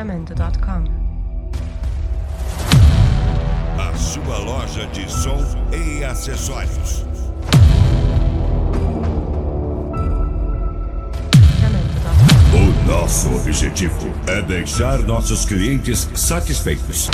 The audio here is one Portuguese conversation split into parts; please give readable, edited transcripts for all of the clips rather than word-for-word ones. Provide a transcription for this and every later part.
Jamendo.com. A sua loja de som e acessórios. O nosso objetivo é deixar nossos clientes satisfeitos.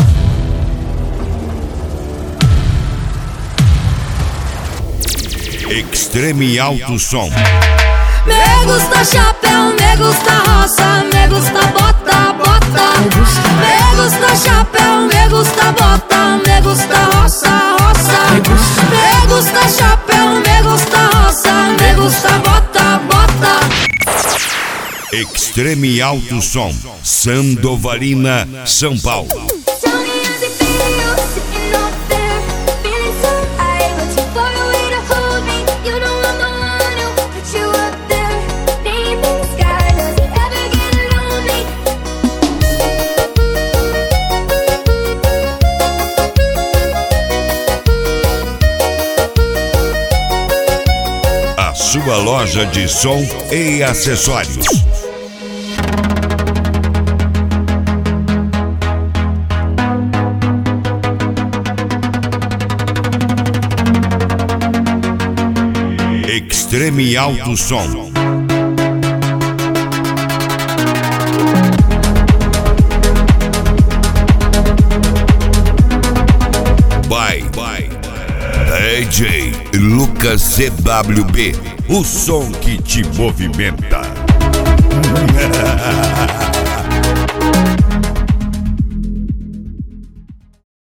Extreme Alto Som. Me gusta chapéu, me gusta roça, me gusta bota, bota. Me gusta chapéu, me gusta bota, me gusta roça, roça. Me gusta chapéu, me gusta roça, me gusta bota, bota. Extreme Alto Som, Sandovalina, São Paulo. A sua loja de som e acessórios. Extreme Alto Som. By DJ Lucas CWB, o som que te movimenta.